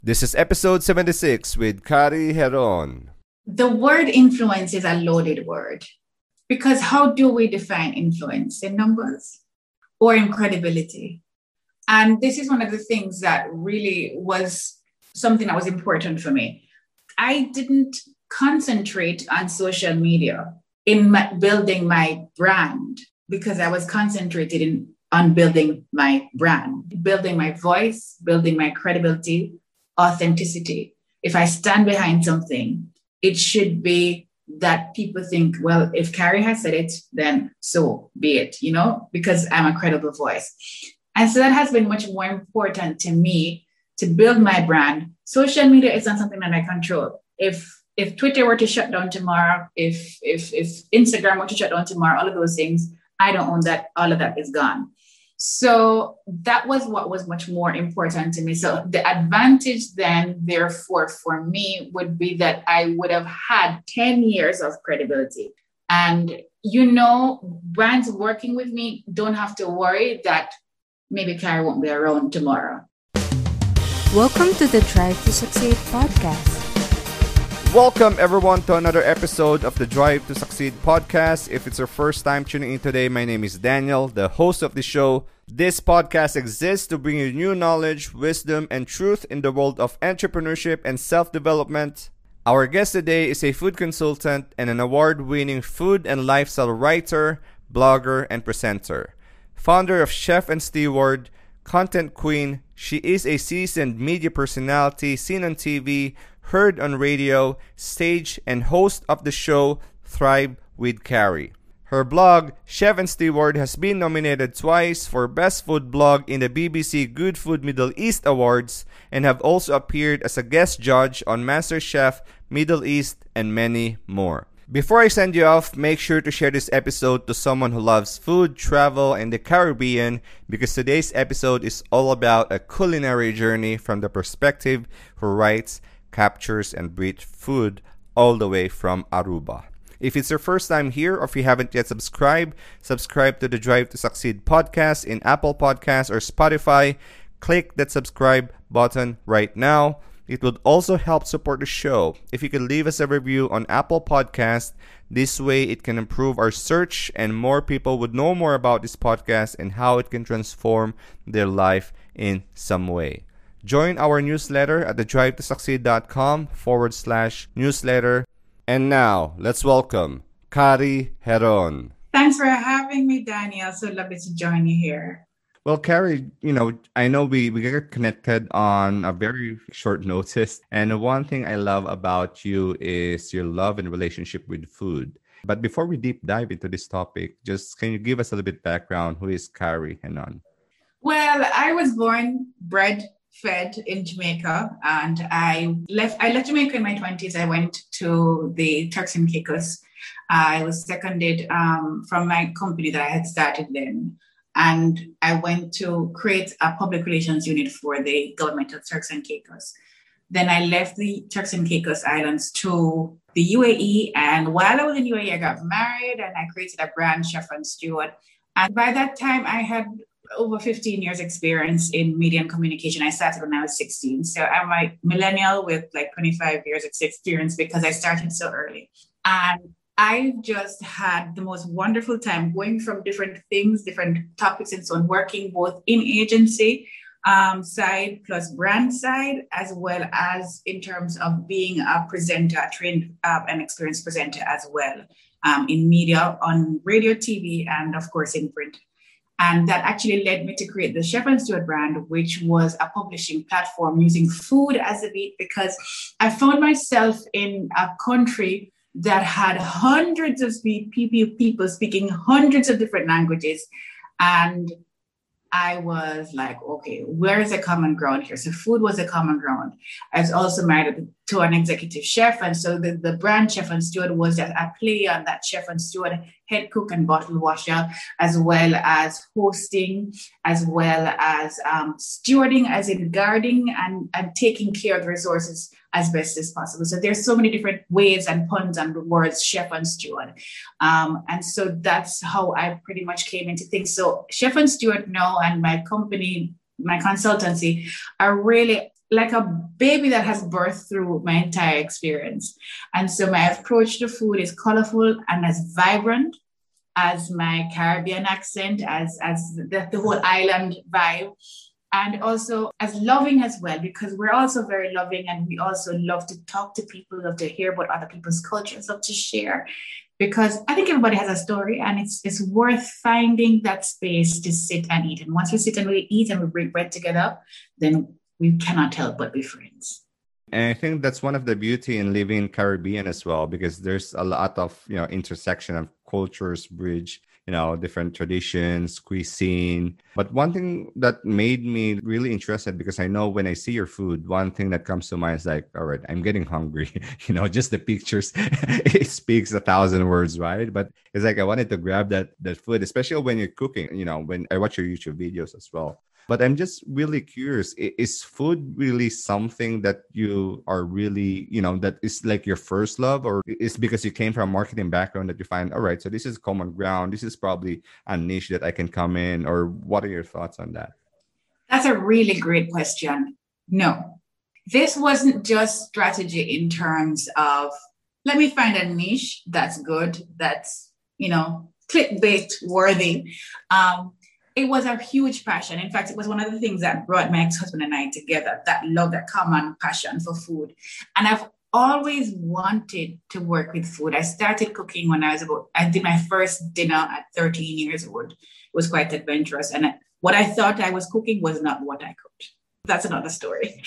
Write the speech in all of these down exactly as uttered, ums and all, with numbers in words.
This is episode seventy-six with Kari Heron. The word influence is a loaded word because how do we define influence? In numbers or in credibility? And this is one of the things that really was something that was important for me. I didn't concentrate on social media in my, building my brand because I was concentrated in, on building my brand, building my voice, building my credibility, authenticity. If I stand behind something, it should be that people think, well, if Kari has said it, then so be it, you know, because I'm a credible voice. And so that has been much more important to me to build my brand. Social media is not something that I control. If if Twitter were to shut down tomorrow, if if if Instagram were to shut down tomorrow, all of those things, I don't own that. All of that is gone. So that was what was much more important to me. So the advantage then, therefore, for me would be that I would have had ten years of credibility. And, you know, brands working with me don't have to worry that maybe Kari won't be around tomorrow. Welcome to the Drive to Succeed podcast. Welcome everyone to another episode of the Drive to Succeed podcast. If it's your first time tuning in today, my name is Daniel, the host of the show. This podcast exists to bring you new knowledge, wisdom, and truth in the world of entrepreneurship and self-development. Our guest today is a food consultant and an award-winning food and lifestyle writer, blogger, and presenter. Founder of Chef and Steward, content queen, she is a seasoned media personality seen on T V, heard on radio, stage, and host of the show Thrive with Kari. Her blog, Chef and Steward, has been nominated twice for Best Food Blog in the B B C Good Food Middle East Awards and have also appeared as a guest judge on MasterChef Middle East and many more. Before I send you off, make sure to share this episode to someone who loves food, travel, and the Caribbean because today's episode is all about a culinary journey from the perspective who writes, captures, and breathes food all the way from Aruba. If it's your first time here or if you haven't yet subscribed, subscribe to the Drive to Succeed podcast in Apple Podcasts or Spotify. Click that subscribe button right now. It would also help support the show if you could leave us a review on Apple Podcasts. This way it can improve our search and more people would know more about this podcast and how it can transform their life in some way. Join our newsletter at the drive to succeed dot com forward slash newsletter. And now, let's welcome Kari Heron. Thanks for having me, Daniel. So lovely to join you here. Well, Kari, you know, I know we, we got connected on a very short notice. And one thing I love about you is your love and relationship with food. But before we deep dive into this topic, just can you give us a little bit background? Who is Kari Heron? Well, I was born, bred, fed in Jamaica, and I left I left Jamaica in my twenties. I went to the Turks and Caicos. I was seconded um, from my company that I had started then. And I went to create a public relations unit for the government of Turks and Caicos. Then I left the Turks and Caicos Islands to the U A E. And while I was in U A E, I got married and I created a brand, Chef and Steward. And by that time, I had over fifteen years experience in media and communication. I started when I was sixteen. So I'm a millennial with like twenty-five years of experience because I started so early. And I just had the most wonderful time going from different things, different topics and so on, working both in agency um, side plus brand side, as well as in terms of being a presenter, a trained uh, and experienced presenter as well um, in media, on radio, T V, and of course in print. And that actually led me to create the Chef and Steward brand, which was a publishing platform using food as a beat because I found myself in a country that had hundreds of people speaking hundreds of different languages. And I was like, okay, where is the common ground here? So food was a common ground. I was also married to an executive chef. And so the, the brand Chef and Steward was a, a play on that Chef and Steward, head cook and bottle washer, as well as hosting, as well as um, stewarding, as in guarding and, and taking care of the resources as best as possible. So there's so many different ways and puns and words, Chef and Steward. Um, and so that's how I pretty much came into things. So Chef and Steward now and my company, my consultancy are really like a baby that has birthed through my entire experience. And so my approach to food is colorful and as vibrant as my Caribbean accent, as, as the, the whole island vibe. And also as loving as well, because we're also very loving and we also love to talk to people, love to hear about other people's cultures, love to share. Because I think everybody has a story and it's it's worth finding that space to sit and eat. And once we sit and we eat and we break bread together, then we cannot help but be friends. And I think that's one of the beauty in living in Caribbean as well, because there's a lot of, you know, intersection of cultures, bridge, you know, different traditions, cuisine. But one thing that made me really interested, because I know when I see your food, one thing that comes to mind is like, all right, I'm getting hungry. You know, just the pictures, it speaks a thousand words, right? But it's like I wanted to grab that that food, especially when you're cooking, you know, when I watch your YouTube videos as well. But I'm just really curious, i- is food really something that you are really, you know, that is like your first love, or is because you came from a marketing background that you find, all right, so this is common ground. This is probably a niche that I can come in, or what are your thoughts on that? That's a really great question. No, this wasn't just strategy in terms of, let me find a niche that's good, that's, you know, clickbait worthy. Um, it was a huge passion. In fact, it was one of the things that brought my ex-husband and I together, that love, that common passion for food. And I've always wanted to work with food. I started cooking when I was about, I did my first dinner at thirteen years old. It was quite adventurous. And I, what I thought I was cooking was not what I cooked. That's another story.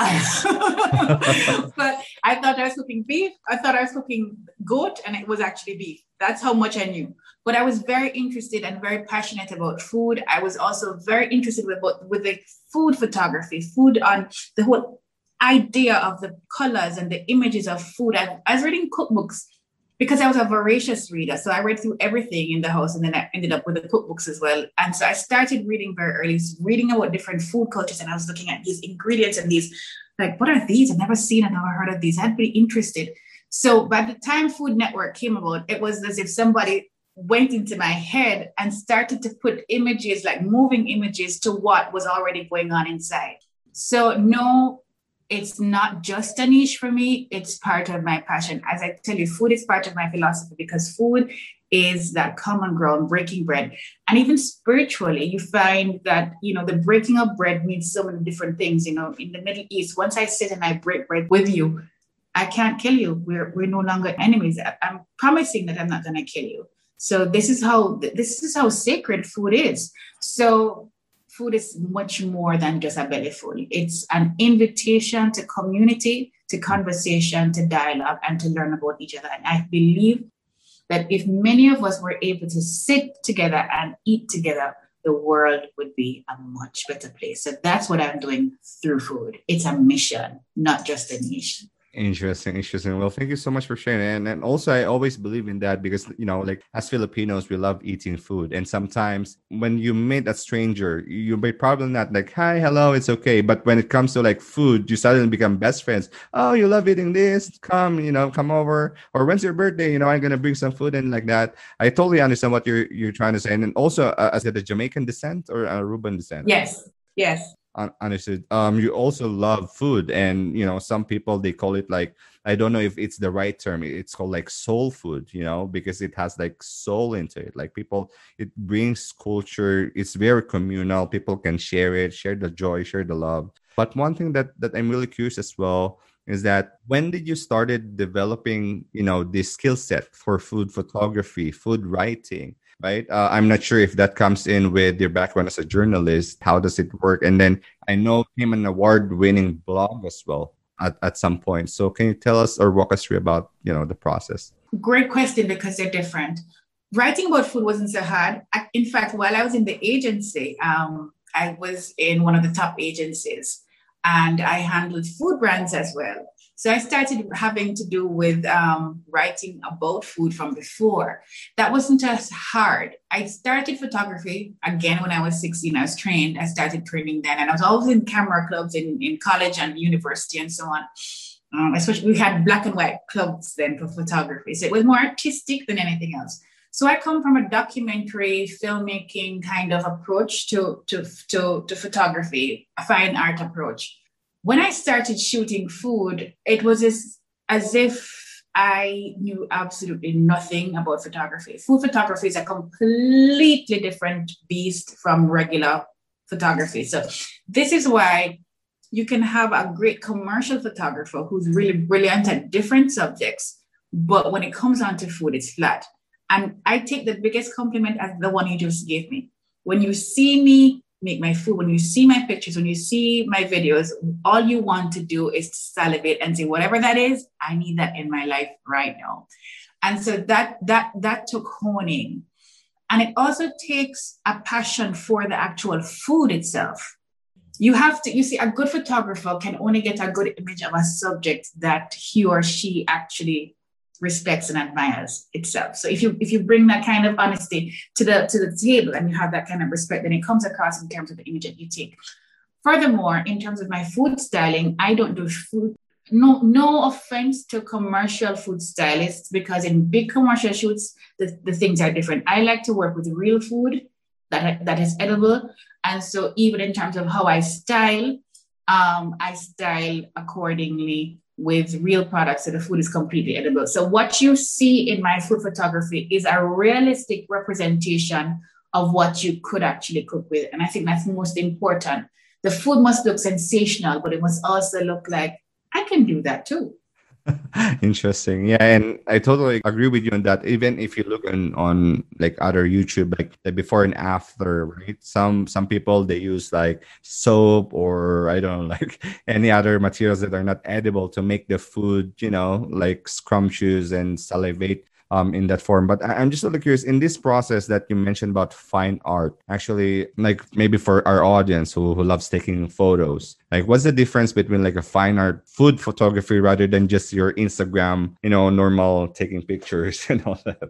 Uh, but I thought I was cooking beef. I thought I was cooking goat, and it was actually beef. That's how much I knew. But I was very interested and very passionate about food. I was also very interested with, with the food photography, food on the whole idea of the colors and the images of food. I, I was reading cookbooks because I was a voracious reader. So I read through everything in the house, and then I ended up with the cookbooks as well. And so I started reading very early, reading about different food cultures. And I was looking at these ingredients and these, like, what are these? I've never seen and never heard of these. I'd be interested. So by the time Food Network came about, it was as if somebody went into my head and started to put images, like moving images, to what was already going on inside. So no, it's not just a niche for me. It's part of my passion. As I tell you, food is part of my philosophy, because food is that common ground, breaking bread. And even spiritually, you find that, you know, the breaking of bread means so many different things. You know, in the Middle East, once I sit and I break bread with you, I can't kill you. We're, we're no longer enemies. I'm promising that I'm not going to kill you. So this is how this is how sacred food is. So food is much more than just a belly full. It's an invitation to community, to conversation, to dialogue, and to learn about each other. And I believe that if many of us were able to sit together and eat together, the world would be a much better place. So that's what I'm doing through food. It's a mission, not just a niche. Interesting, interesting. Well, thank you so much for sharing. And and also, I always believe in that because, you know, like as Filipinos, we love eating food. And sometimes when you meet a stranger, you may probably not like, hi, hello, it's okay. But when it comes to like food, you suddenly become best friends. Oh, you love eating this? Come, you know, come over. Or when's your birthday? You know, I'm gonna bring some food and like that. I totally understand what you're you're trying to say. And then also, uh, as a Jamaican descent or Aruban descent? Yes, yes. Understood. Um, you also love food, and you know, some people they call it like, I don't know if it's the right term. It's called like soul food, you know, because it has like soul into it. Like people, it brings culture. It's very communal. People can share it, share the joy, share the love. But one thing that that I'm really curious as well is that when did you started developing, you know, this skill set for food photography, food writing? Right. Uh, I'm not sure if that comes in with your background as a journalist. How does it work? And then I know came an award-winning blog as well at, at some point. So can you tell us or walk us through about, you know, the process? Great question, because they're different. Writing about food wasn't so hard. I, in fact, while I was in the agency, um, I was in one of the top agencies, and I handled food brands as well. So I started having to do with um, writing about food from before. That wasn't as hard. I started photography again when I was sixteen. I was trained. I started training then, and I was always in camera clubs in, in college and university and so on. Um, especially we had black and white clubs then for photography. So it was more artistic than anything else. So I come from a documentary filmmaking kind of approach to, to, to, to photography, a fine art approach. when I started shooting food, it was as, as if I knew absolutely nothing about photography. Food photography is a completely different beast from regular photography. So this is why you can have a great commercial photographer who's really brilliant at different subjects, but when it comes on to food, it's flat. And I take the biggest compliment as the one you just gave me. When you see me make my food, when you see my pictures, when you see my videos, all you want to do is to salivate and say, whatever that is, I need that in my life right now. And so that that that took honing. And it also takes a passion for the actual food itself. You have to, you see, a good photographer can only get a good image of a subject that he or she actually respects and admires itself. So if you if you bring that kind of honesty to the to the table and you have that kind of respect, then it comes across in terms of the image that you take. Furthermore, in terms of my food styling, I don't do food. No, no offense to commercial food stylists, because in big commercial shoots, the, the things are different. I like to work with real food that, that is edible. And so even in terms of how I style, um, I style accordingly with real products, so the food is completely edible. So what you see in my food photography is a realistic representation of what you could actually cook with. And I think that's most important. The food must look sensational, but it must also look like, I can do that too. Interesting. Yeah, and I totally agree with you on that. Even if you look on on like other YouTube, like the before and after, right? Some some people, they use like soap or I don't know, like any other materials that are not edible to make the food, you know, like scrumptious and salivate um in that form. But I- I'm just a little curious in this process that you mentioned about fine art. Actually, like maybe for our audience who, who loves taking photos, like what's the difference between like a fine art food photography rather than just your Instagram, you know, normal taking pictures and all that?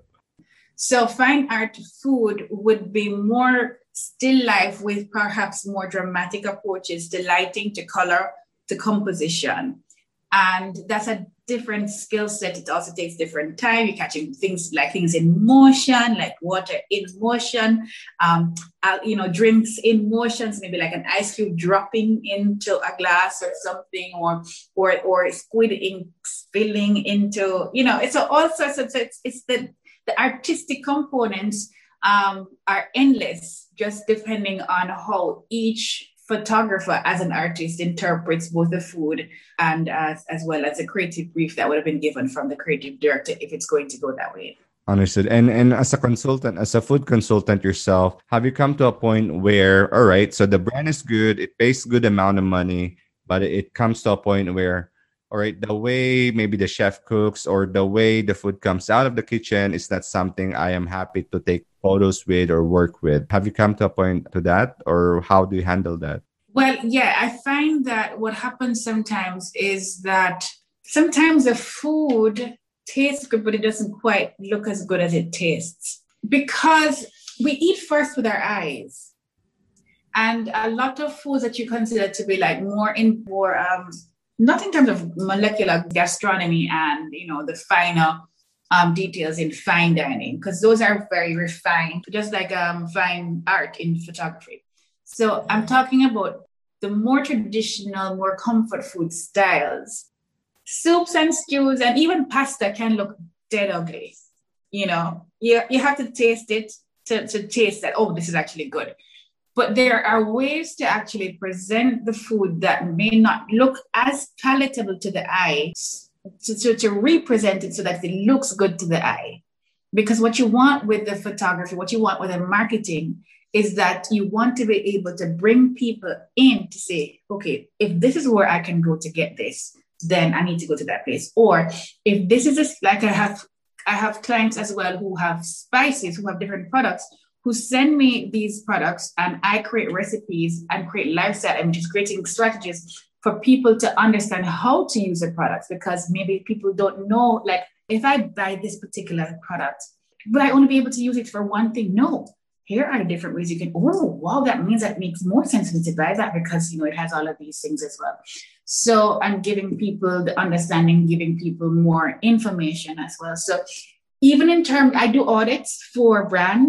So fine art food would be more still life with perhaps more dramatic approaches to lighting, to color, to composition. And that's a different skill set. It also takes different time. You're catching things like things in motion, like water in motion, um, uh, you know, drinks in motions, maybe like an ice cube dropping into a glass or something, or or or squid ink spilling into, you know, it's all sorts of, it's, it's the, the artistic components um, are endless, just depending on how each photographer as an artist interprets both the food and as, as well as a creative brief that would have been given from the creative director if it's going to go that way. Understood. And and as a consultant, as a food consultant yourself, have you come to a point where, all right, so the brand is good, it pays good amount of money, but it comes to a point where, all right, the way maybe the chef cooks or the way the food comes out of the kitchen is not something I am happy to take photos with or work with. Have you come to a point to that, or how do you handle that? Well, yeah, I find that what happens sometimes is that sometimes the food tastes good, but it doesn't quite look as good as it tastes because we eat first with our eyes. And a lot of foods that you consider to be like more in more, um, not in terms of molecular gastronomy and, you know, the finer um, details in fine dining, because those are very refined, just like um, fine art in photography. So I'm talking about the more traditional, more comfort food styles. Soups and stews and even pasta can look dead ugly. You know, you, you have to taste it to, to taste that, oh, this is actually good. But there are ways to actually present the food that may not look as palatable to the eye, to, to, to represent it so that it looks good to the eye. Because what you want with the photography, what you want with the marketing is that you want to be able to bring people in to say, okay, if this is where I can go to get this, then I need to go to that place. Or if this is just like I have, I have clients as well who have spices, who have different products, who send me these products and I create recipes and create lifestyle images, creating strategies for people to understand how to use the products, because maybe people don't know, like if I buy this particular product, will I only be able to use it for one thing? No. Here are the different ways you can, oh, wow, that means that makes more sense for me to buy that because, you know, it has all of these things as well. So I'm giving people the understanding, giving people more information as well. So even in terms, I do audits for brands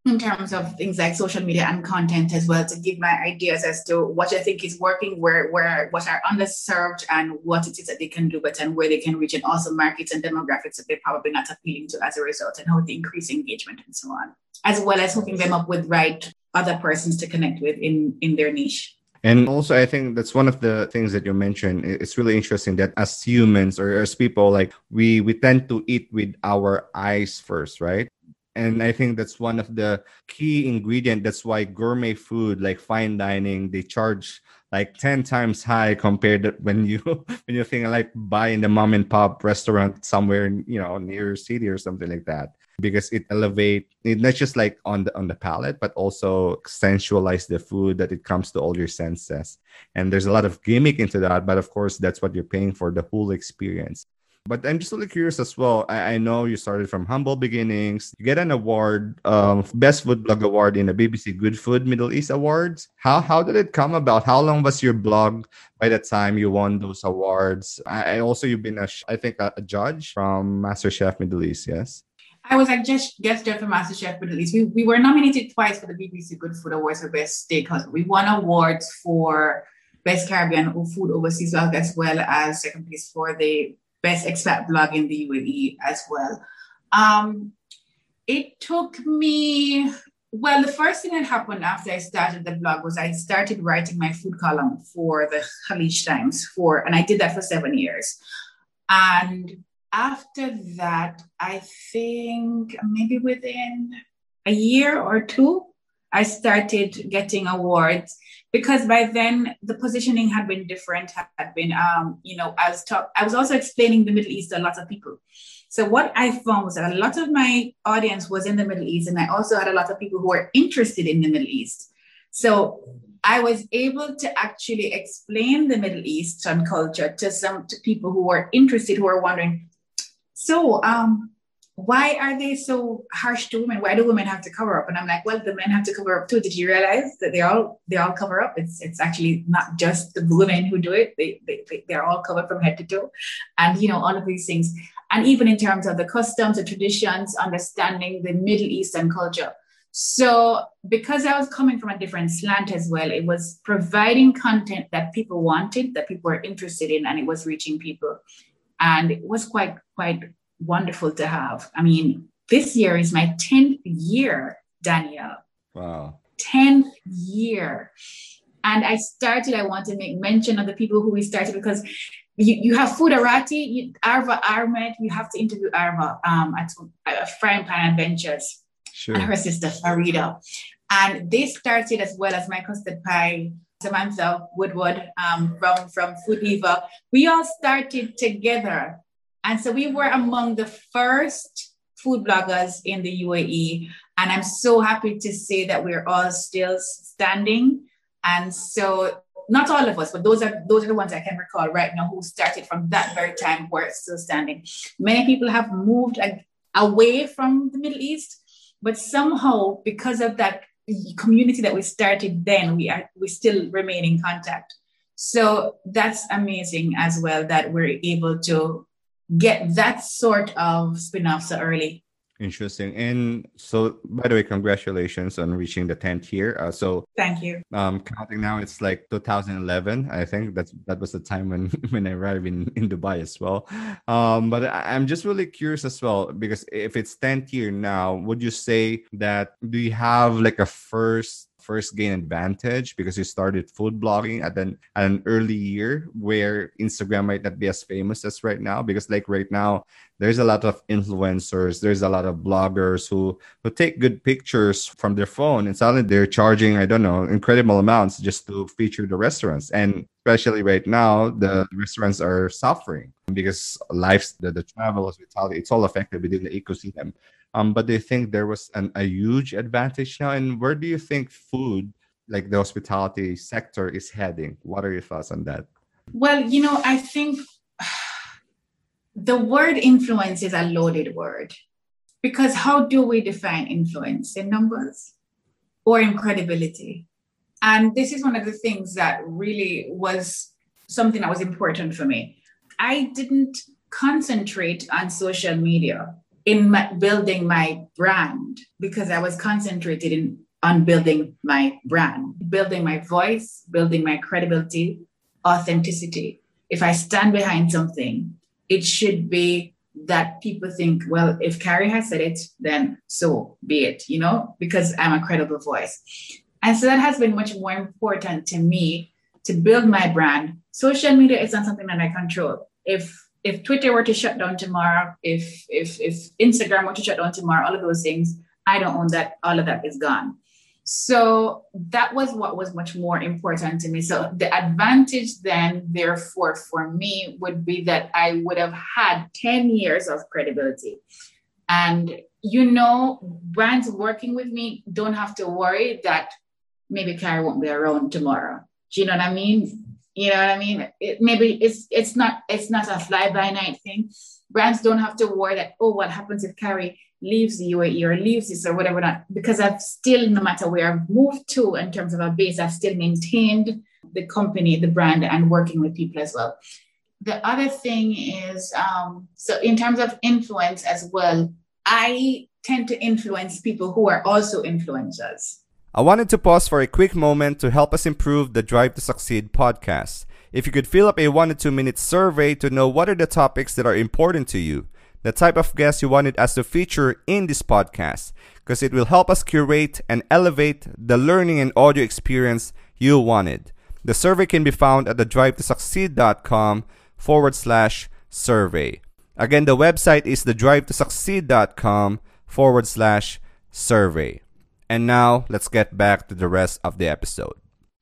in terms of things like social media and content as well, to give my ideas as to what I think is working, where where what are underserved, and what it is that they can do better, and where they can reach, and also markets and demographics that they're probably not appealing to as a result, and how to increase engagement and so on, as well as hooking them up with right other persons to connect with in in their niche. And also, I think that's one of the things that you mentioned. It's really interesting that as humans or as people, like we we tend to eat with our eyes first, right? And I think that's one of the key ingredient. That's why gourmet food, like fine dining, they charge like ten times high compared to when you when you think like buying the mom and pop restaurant somewhere, you know, near your city or something like that. Because it elevate it not just like on the on the palate, but also sensualize the food, that it comes to all your senses. And there's a lot of gimmick into that, but of course that's what you're paying for, the whole experience. But I'm just really curious as well. I, I know you started from humble beginnings. You get an award, um, Best Food Blog Award in the B B C Good Food Middle East Awards. How how did it come about? How long was your blog by the time you won those awards? I, I also you've been a I think a, a judge from MasterChef Middle East. Yes. I was like just guest judge for MasterChef Middle East. We, we were nominated twice for the B B C Good Food Awards for Best Steakhouse. We won awards for Best Caribbean Food Overseas Blog, as well as second place for the Best Expat Blog in the U A E as well. Um, it took me, well, the first thing that happened after I started the blog was I started writing my food column for the Khaleej Times, for, and I did that for seven years. And after that, I think maybe within a year or two, I started getting awards, because by then the positioning had been different, had been, um, you know, I was talk- I was also explaining the Middle East to a lot of people. So what I found was that a lot of my audience was in the Middle East, and I also had a lot of people who were interested in the Middle East. So I was able to actually explain the Middle East and culture to some to people who were interested, who were wondering, so, um, why are they so harsh to women? Why do women have to cover up? And I'm like, well, the men have to cover up too. Did you realize that they all they all cover up? It's it's actually not just the women who do it. They they they're all covered from head to toe, and you know all of these things. And even in terms of the customs, the traditions, understanding the Middle Eastern culture. So because I was coming from a different slant as well, it was providing content that people wanted, that people were interested in, and it was reaching people, and it was quite quite. wonderful to have. I mean, this year is my tenth year, Daniel. Wow. tenth year. And I started, I want to make mention of the people who we started, because you, you have Foodarati, you, Arva Ahmed, you have to interview Arva um, at, at Frying Pan Adventures, Sure. And her sister Farida. And they started, as well as my custard pie, Samantha Woodward um, from, from Food Eva. We all started together. And so we were among the first food bloggers in the U A E. And I'm so happy to say that we're all still standing. And so not all of us, but those are those are the ones I can recall right now who started from that very time who are still standing. Many people have moved away from the Middle East, but somehow because of that community that we started then, we are we still remain in contact. So that's amazing as well, that we're able to get that sort of spin-off so early. Interesting. And so, by the way, congratulations on reaching the tenth year. Uh, so, thank you. Um, counting now, it's like two thousand eleven. I think that's that was the time when when I arrived in, in Dubai as well. Um, but I, I'm just really curious as well, because if it's tenth year now, would you say that do you have like a first first gain advantage because you started food blogging at an at an early year where Instagram might not be as famous as right now? Because like right now, there's a lot of influencers, there's a lot of bloggers who who take good pictures from their phone, and suddenly they're charging, I don't know, incredible amounts just to feature the restaurants. And especially right now, the restaurants are suffering because life, the, the travel, hospitality, it's all affected within the ecosystem. Um, but they think there was an, a huge advantage now. And where do you think food, like the hospitality sector, is heading? What are your thoughts on that? Well, you know, I think the word influence is a loaded word, because how do we define influence? In numbers or in credibility? And this is one of the things that really was something that was important for me. I didn't concentrate on social media in my, building my brand because I was concentrated in on building my brand, building my voice, building my credibility, authenticity. If I stand behind something, it should be that people think, well, if Carrie has said it, then so be it, you know, because I'm a credible voice. And so that has been much more important to me to build my brand. Social media is not something that I control. If if Twitter were to shut down tomorrow, if if if Instagram were to shut down tomorrow, all of those things, I don't own that. All of that is gone. So that was what was much more important to me. So the advantage then, therefore, for me would be that I would have had ten years of credibility. And, you know, brands working with me don't have to worry that maybe Carrie won't be around tomorrow. Do you know what I mean? You know what I mean? It, maybe it's it's not it's not a fly-by-night thing. Brands don't have to worry that, oh, what happens if Carrie leaves the U A E or leaves this or whatever, not because I've still, no matter where I've moved to in terms of a base, I've still maintained the company, the brand, and working with people as well. The other thing is, um, so in terms of influence as well, I tend to influence people who are also influencers. I wanted to pause for a quick moment to help us improve the Drive to Succeed podcast. If you could fill up a one to two minute survey to know what are the topics that are important to you, the type of guests you wanted us to feature in this podcast, because it will help us curate and elevate the learning and audio experience you wanted. The survey can be found at the drive to succeed dot com forward slash survey. Again, the website is the drive to succeed dot com forward slash survey. And now let's get back to the rest of the episode.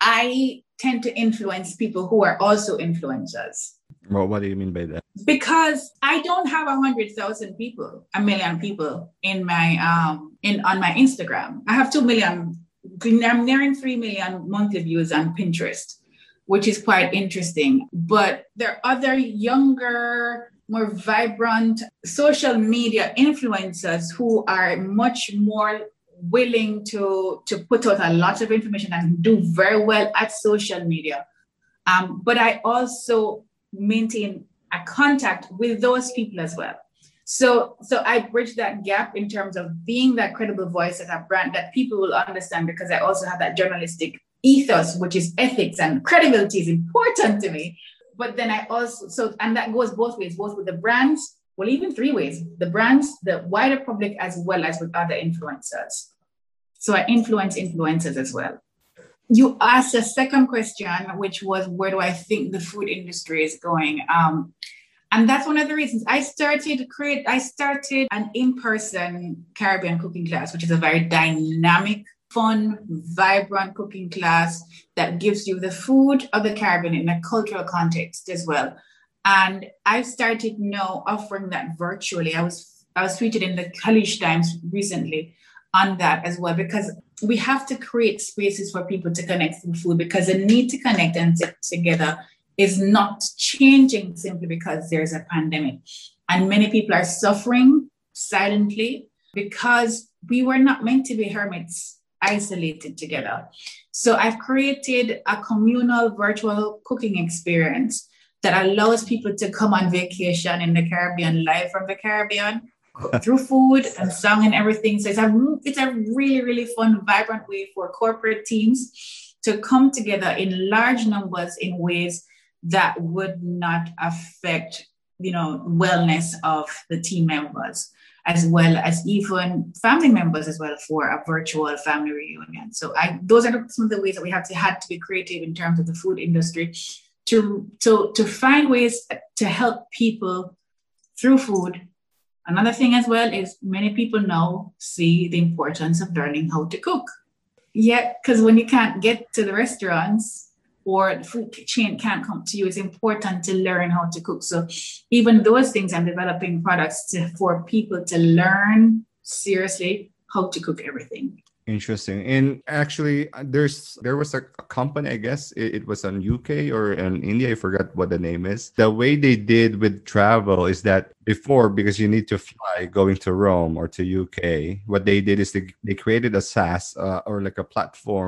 I tend to influence people who are also influencers. Well, what do you mean by that? Because I don't have a hundred thousand people, a million people in my um in on my Instagram. I have two million. I'm nearing three million monthly views on Pinterest, which is quite interesting. But there are other younger, more vibrant social media influencers who are much more willing to to put out a lot of information and do very well at social media. Um, but I also maintain a contact with those people as well. So, so I bridge that gap in terms of being that credible voice at a brand that people will understand, because I also have that journalistic ethos, which is ethics and credibility is important to me. But then I also, so, and that goes both ways, both with the brands, well, even three ways, the brands, the wider public, as well as with other influencers. So I influence influencers as well. You asked a second question, which was, where do I think the food industry is going? Um, and that's one of the reasons I started to create, I started an in-person Caribbean cooking class, which is a very dynamic, fun, vibrant cooking class that gives you the food of the Caribbean in a cultural context as well. And I started now offering that virtually. I was, I was featured in the Khaleej Times recently on that as well, because we have to create spaces for people to connect through food, because the need to connect and sit together is not changing simply because there's a pandemic. And many people are suffering silently because we were not meant to be hermits isolated together. So I've created a communal virtual cooking experience that allows people to come on vacation in the Caribbean, live from the Caribbean, through food and song and everything. So it's a, it's a really, really fun, vibrant way for corporate teams to come together in large numbers in ways that would not affect, you know, wellness of the team members, as well as even family members as well, for a virtual family reunion. So I, those are some of the ways that we have to had to be creative in terms of the food industry to, to, to find ways to help people through food. Another thing as well is many people now see the importance of learning how to cook. Yeah, because when you can't get to the restaurants or the food chain can't come to you, it's important to learn how to cook. So even those things, I'm developing products to, for people to learn seriously how to cook everything. Interesting. And actually, there's there was a, a company, I guess it, it was in U K or in India. I forgot what the name is. The way they did with travel is that before, because you need to fly going to Rome or to U K, what they did is they, they created a SaaS uh, or like a platform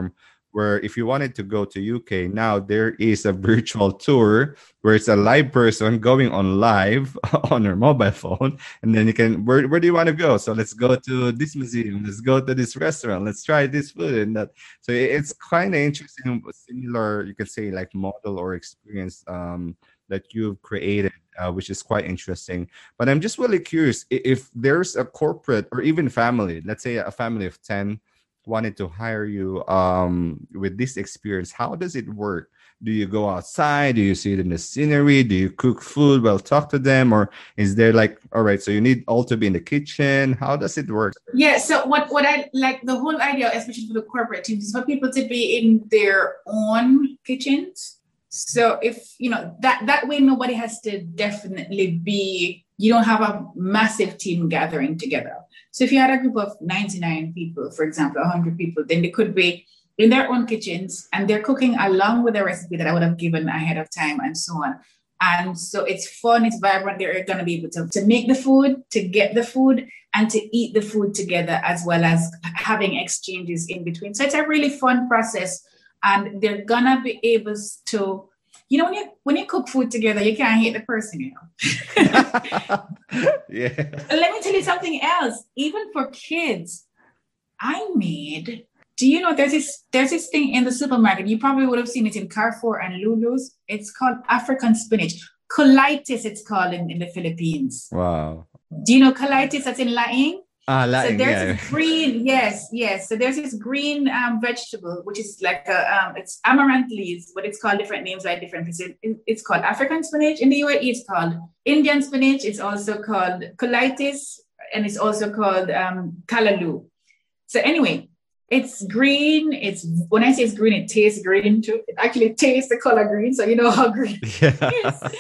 where if you wanted to go to U K, now there is a virtual tour where it's a live person going on live on your mobile phone. And then you can, where, where do you want to go? So let's go to this museum. Let's go to this restaurant. Let's try this food and that. So it's kind of interesting, similar, you could say like model or experience um, that you've created, uh, which is quite interesting. But I'm just really curious if there's a corporate or even family, let's say a family of ten wanted to hire you um, with this experience, how does it work? Do you go outside? Do you see it in the scenery? Do you cook food? Well, talk to them? Or is there like, all right, so you need all to be in the kitchen? How does it work? Yeah, so what, what I like, the whole idea, especially for the corporate teams, is for people to be in their own kitchens. So if, you know, that, that way nobody has to definitely be, you don't have a massive team gathering together. So if you had a group of ninety-nine people, for example, one hundred people, then they could be in their own kitchens and they're cooking along with the recipe that I would have given ahead of time and so on. And so it's fun, it's vibrant. They're going to be able to, to make the food, to get the food, and to eat the food together, as well as having exchanges in between. So it's a really fun process. And they're going to be able to, you know, when you when you cook food together, you can't hate the person, you know. Yeah. Let me tell you something else. Even for kids, I made, do you know there's this there's this thing in the supermarket? You probably would have seen it in Carrefour and Lulu's. It's called African spinach. Colitis, it's called in, in the Philippines. Wow. Do you know colitis? That's in Laing. Ah, Laing, so there's yeah. this green, yes, yes. So there's this green um, vegetable, which is like a, um, it's amaranth leaves, but it's called different names like different places. It, it's called African spinach. In the U A E, it's called Indian spinach. It's also called colitis, and it's also called um, callaloo. So anyway, it's green. It's when I say it's green, it tastes green too. It actually tastes the color green, so you know how green Yeah. it is.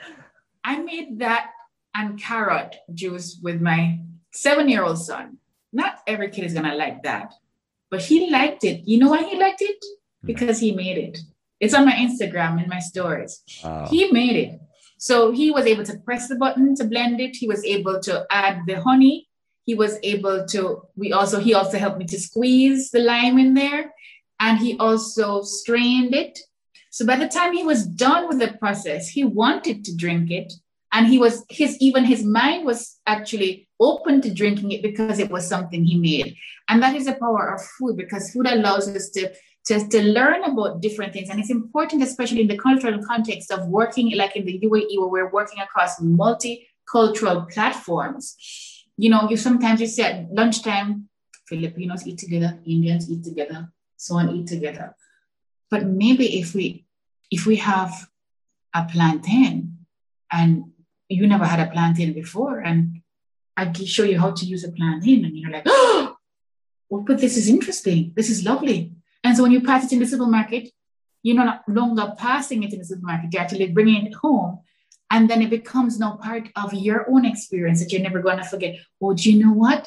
I made that and carrot juice with my seven-year-old son. Not every kid is gonna like that, but he liked it. You know why he liked it? Because he made it. It's on my Instagram in my stories. Wow. He made it. So he was able to press the button to blend it. He was able to add the honey. He was able to, we also, he also helped me to squeeze the lime in there. And he also strained it. So by the time he was done with the process, he wanted to drink it. And he was, his, even his mind was actually open to drinking it because it was something he made. And that is the power of food, because food allows us to, to, to learn about different things. And it's important, especially in the cultural context of working like in the U A E, where we're working across multicultural platforms. You know, you sometimes you say at lunchtime, Filipinos eat together, Indians eat together, so on eat together. But maybe if we, if we have a plantain and you never had a plantain before, and I can show you how to use a plantain, and you're like, oh, well, but this is interesting. This is lovely. And so when you pass it in the supermarket, you're no longer passing it in the supermarket. You're actually bringing it home. And then it becomes now part of your own experience that you're never going to forget. Oh, do you know what?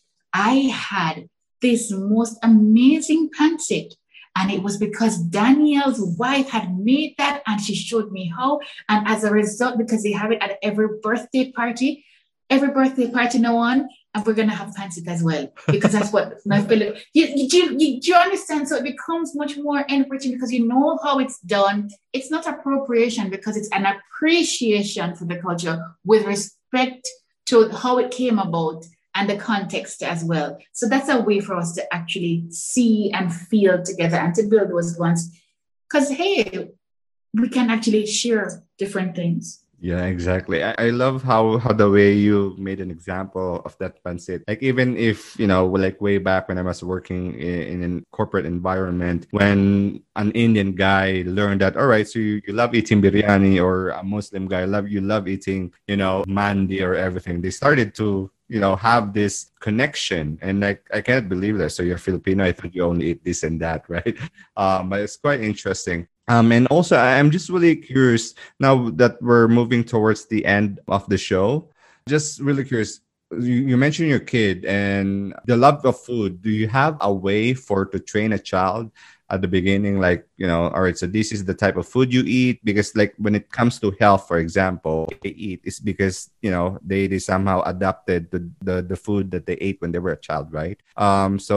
I had this most amazing pancit. And it was because Danielle's wife had made that and she showed me how. And as a result, because they have it at every birthday party, every birthday party now on, and we're going to have pancit as well. Because that's what my fellow, you, you, you, you, do you understand? So it becomes much more enriching because you know how it's done. It's not appropriation because it's an appreciation for the culture with respect to how it came about and the context as well. So that's a way for us to actually see and feel together and to build those bonds. Because, hey, we can actually share different things. Yeah, exactly. I, I love how, how the way you made an example of that pancit. Like even if, you know, like way back when I was working in, in a corporate environment, when an Indian guy learned that, all right, so you, you love eating biryani, or a Muslim guy, love you love eating, you know, mandi or everything. They started to, you know, have this connection. And like, I can't believe that. So you're Filipino. I thought you only eat this and that, right? Um, but it's quite interesting. Um, and also, I'm just really curious now that we're moving towards the end of the show. Just really curious. You, you mentioned your kid and the love of food. Do you have a way for to train a child at the beginning? Like, you know, all right, so this is the type of food you eat. Because like when it comes to health, for example, they eat is because, you know, they, they somehow adapted the, the, the food that they ate when they were a child, right? Um, so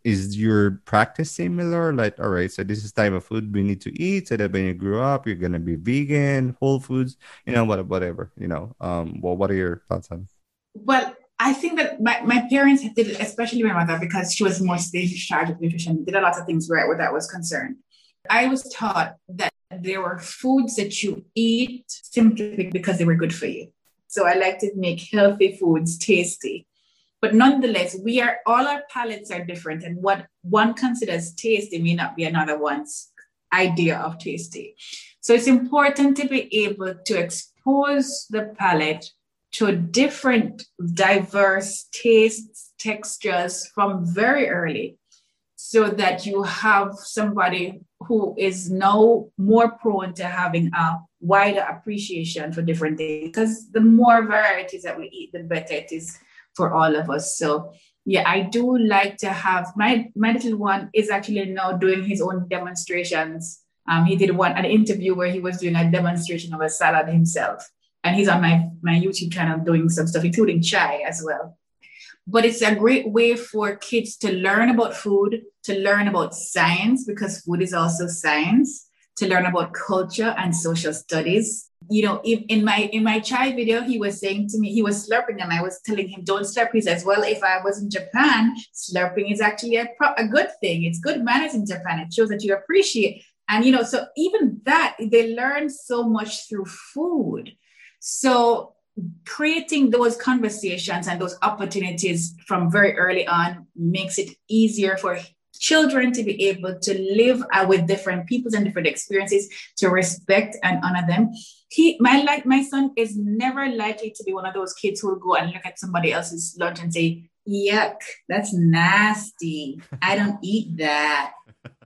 is your practice similar? Like, all right, so this is type of food we need to eat so that when you grow up, you're gonna be vegan, whole foods, you know, what, whatever, you know. Um, well, what are your thoughts on? Well, I think that my, my parents did, especially my mother, because she was mostly in charge of nutrition, did a lot of things where, where that was concerned. I was taught that there were foods that you eat simply because they were good for you. So I like to make healthy foods tasty. But nonetheless, we are all our palates are different, and what one considers tasty may not be another one's idea of tasty. So it's important to be able to expose the palate to different, diverse tastes, textures from very early, so that you have somebody who is now more prone to having a wider appreciation for different things. Because the more varieties that we eat, the better it is for all of us. So yeah, I do like to have, my, my little one is actually now doing his own demonstrations. Um, he did one, an interview where he was doing a demonstration of a salad himself. And he's on my, my YouTube channel doing some stuff, including chai as well. But it's a great way for kids to learn about food, to learn about science, because food is also science, to learn about culture and social studies. You know, if, in my in my chai video, he was saying to me, he was slurping, and I was telling him, don't slurp. He says, well, if I was in Japan, slurping is actually a, pro- a good thing. It's good manners in Japan. It shows that you appreciate. And, you know, so even that, they learn so much through food. So creating those conversations and those opportunities from very early on makes it easier for children to be able to live uh, with different peoples and different experiences, to respect and honor them. He, my like my son is never likely to be one of those kids who will go and look at somebody else's lunch and say, yuck, that's nasty. I don't eat that.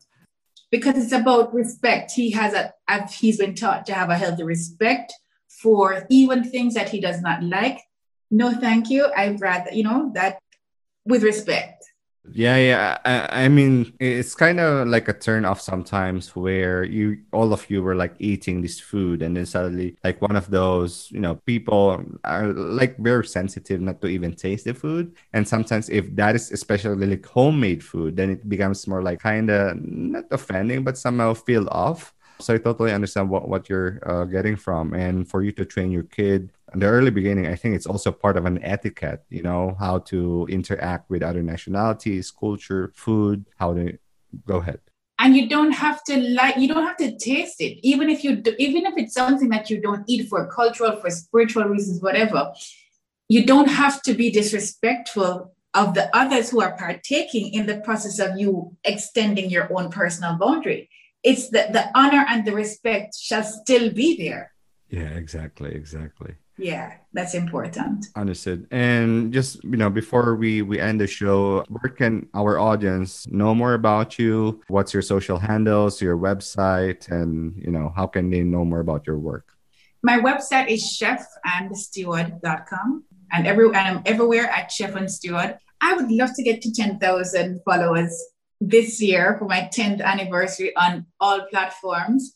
Because it's about respect. He has a, he's been taught to have a healthy respect for even things that he does not like. No, thank you. I'd rather, you know, that with respect. Yeah, yeah. I, I mean, it's kind of like a turn off sometimes where you, all of you were like eating this food, and then suddenly, like one of those, you know, people are like very sensitive not to even taste the food. And sometimes, if that is especially like homemade food, then it becomes more like kind of not offending, but somehow feel off. So I totally understand what, what you're uh, getting from. And for you to train your kid in the early beginning, I think it's also part of an etiquette, you know, how to interact with other nationalities, culture, food, how to go ahead. And you don't have to like, you don't have to taste it. Even if you do, even if it's something that you don't eat for cultural, for spiritual reasons, whatever, you don't have to be disrespectful of the others who are partaking in the process of you extending your own personal boundary. It's the, the honor and the respect shall still be there. Yeah, exactly, exactly. Yeah, that's important. Understood. And just, you know, before we, we end the show, where can our audience know more about you? What's your social handles, your website, and, you know, how can they know more about your work? My website is chef and steward dot com, and, every, and I'm everywhere at Chef and Steward. I would love to get to ten thousand followers this year for my tenth anniversary on all platforms.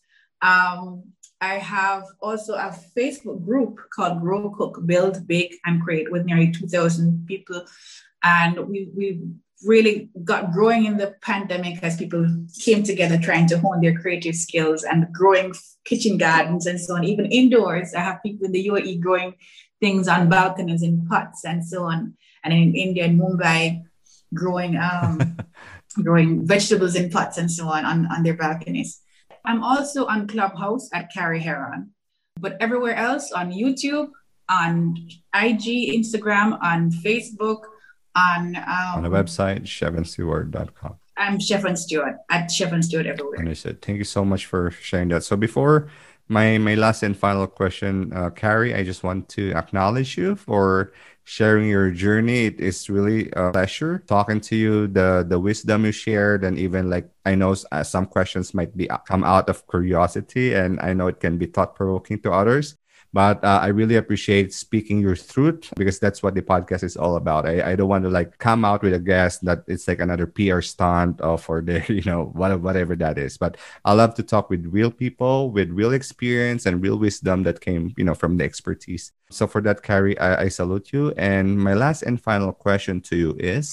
Um, I have also a Facebook group called Grow, Cook, Build, Bake, and Create with nearly two thousand people. And we, we really got growing in the pandemic as people came together trying to hone their creative skills and growing kitchen gardens and so on. Even indoors, I have people in the U A E growing things on balconies in pots and so on. And in India and Mumbai, growing um, growing vegetables in pots and so on, on on their balconies. I'm also on Clubhouse at Carrie Heron, but everywhere else on YouTube, on I G, Instagram, on Facebook, on um, on the website chef and steward dot com. I'm Chef and Steward at Chef and Steward everywhere. Understood. Thank you so much for sharing that. So before my my last and final question, uh, Carrie, I just want to acknowledge you for sharing your journey. It is really a pleasure talking to you, the the wisdom you shared, and even like I know uh, some questions might be come out of curiosity, and I know it can be thought provoking to others. But uh, I really appreciate speaking your truth, because that's what the podcast is all about. I, I don't want to like come out with a guest that it's like another P R stunt or for the, you know, whatever that is. But I love to talk with real people with real experience and real wisdom that came, you know, from the expertise. So for that, Carrie, I, I salute you. And my last and final question to you is,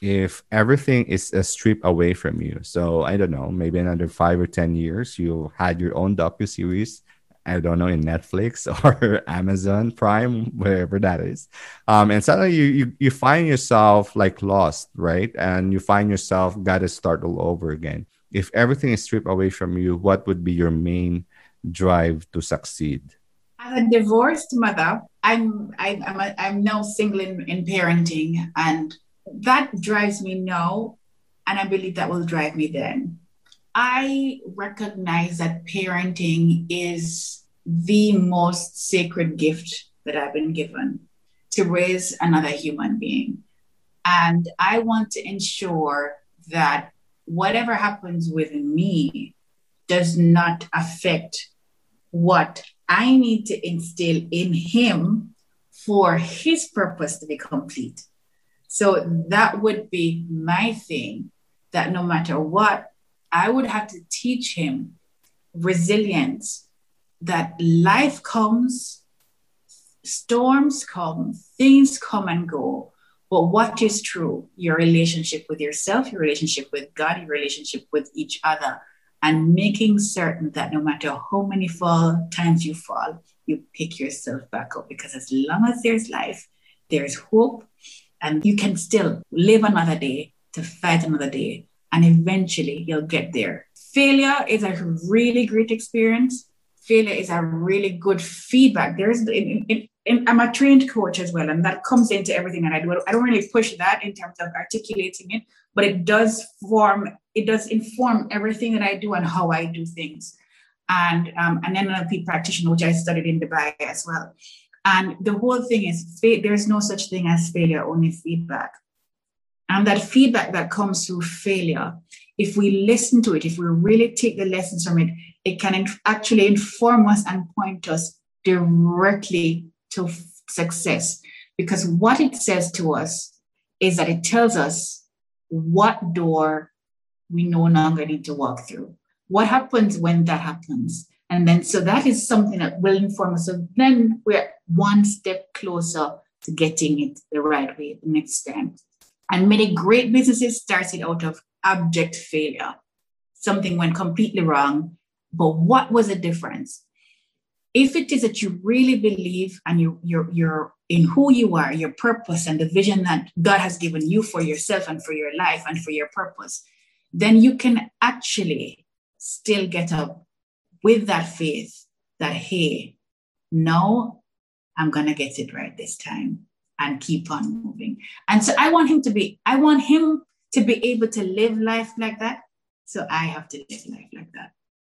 if everything is a strip away from you. So I don't know, maybe another five or ten years, you had your own docuseries. I don't know, in Netflix or Amazon Prime, wherever that is. Um, and suddenly you, you you find yourself like lost, right? And you find yourself got to start all over again. If everything is stripped away from you, what would be your main drive to succeed? As a divorced mother, I'm I, I'm a, I'm now single in, in parenting, and that drives me now, and I believe that will drive me then. I recognize that parenting is the most sacred gift that I've been given, to raise another human being. And I want to ensure that whatever happens with me does not affect what I need to instill in him for his purpose to be complete. So that would be my thing, that no matter what, I would have to teach him resilience, that life comes, storms come, things come and go. But what is true? Your relationship with yourself, your relationship with God, your relationship with each other, and making certain that no matter how many fall times you fall, you pick yourself back up. Because as long as there's life, there's hope, and you can still live another day to fight another day. And eventually you'll get there. Failure is a really great experience. Failure is a really good feedback. There's, in, in, in, I'm a trained coach as well, and that comes into everything that I do. I don't really push that in terms of articulating it, but it does form, it does inform everything that I do and how I do things. And um, an N L P practitioner, which I studied in Dubai as well. And the whole thing is, there's no such thing as failure, only feedback. And that feedback that comes through failure, if we listen to it, if we really take the lessons from it, it can inf- actually inform us and point us directly to f- success. Because what it says to us is that it tells us what door we no longer need to walk through. What happens when that happens? And then, so that is something that will inform us. So then we're one step closer to getting it the right way the next time. And many great businesses started out of abject failure. Something went completely wrong. But what was the difference? If it is that you really believe and you, you're, you're in who you are, your purpose and the vision that God has given you for yourself and for your life and for your purpose, then you can actually still get up with that faith that, hey, now I'm going to get it right this time, and keep on moving. And so I want him to be, I want him to be able to live life like that. So I have to live life like that.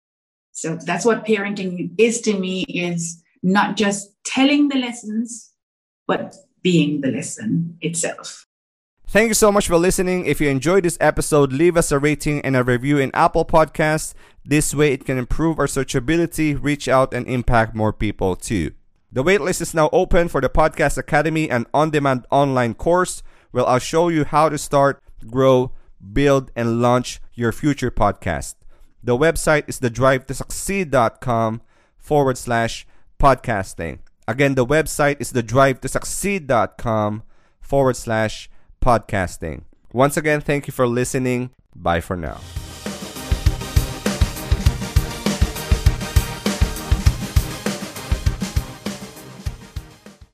So that's what parenting is to me, is not just telling the lessons, but being the lesson itself. Thank you so much for listening. If you enjoyed this episode, leave us a rating and a review in Apple Podcasts. This way it can improve our searchability, reach out, and impact more people too. The waitlist is now open for the Podcast Academy, an on-demand online course where I'll show you how to start, grow, build, and launch your future podcast. The website is the drive to succeed dot com forward slash podcasting. Again, the website is the drive to succeed dot com forward slash podcasting. Once again, thank you for listening. Bye for now.